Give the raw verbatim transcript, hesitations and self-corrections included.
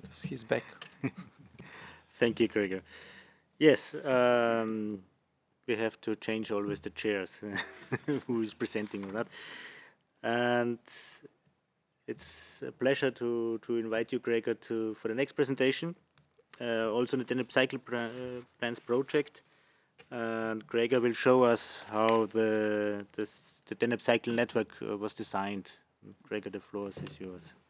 Yes, he's back. Thank you, Gregor. Yes, um, we have to change always the chairs, who is presenting or not. And it's a pleasure to, to invite you, Gregor, to for the next presentation, uh, also the Deneb Cycle pra- uh, Plans project. And Gregor will show us how the, the, the Deneb Cycle network uh, was designed. Gregor, the floor is yours.